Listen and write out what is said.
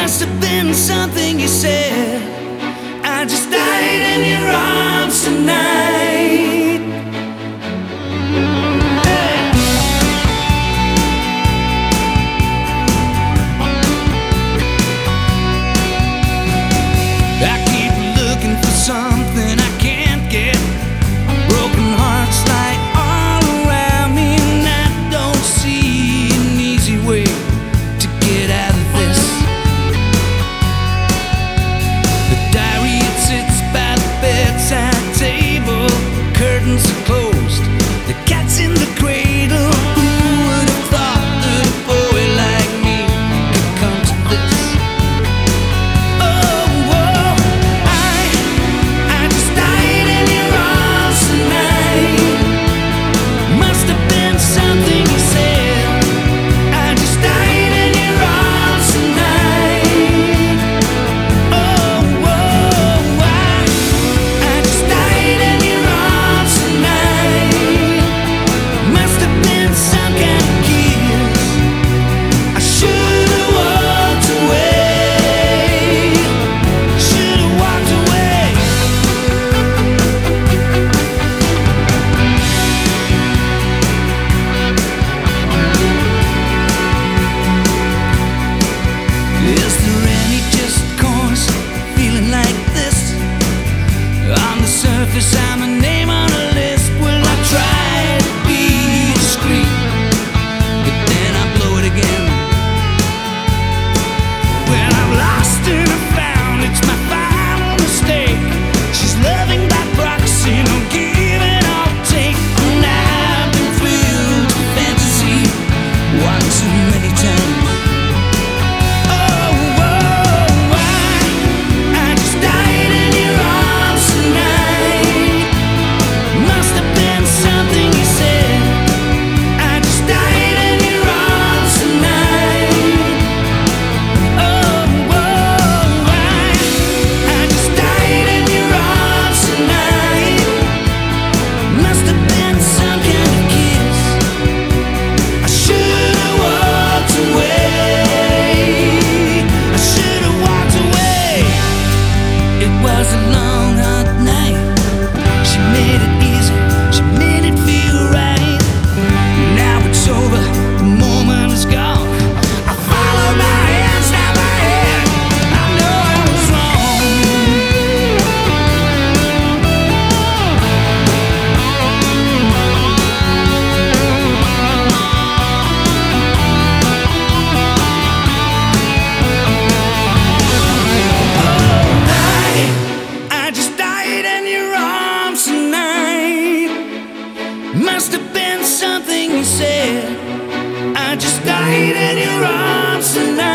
Must have been something you said. I just died in your arms tonight. I keep looking for something I can't get. Broken hearts lie all around me, and I don't see an easy way to get out of this. The diary, it sits by the bedside table. Curtains are closed, the cat's in the cradle. Who would have thought that a boy like me could come to this? Is there any just cause feeling like this? On the surface I'm a name on a list. Well, I try to be discreet, but then I blow it again. When I've lost and I found, it's my final mistake. She's loving by proxy, no give and I'll take. And I've been filled with fantasy one too many times. Must have been something you said. I just died in your arms tonight.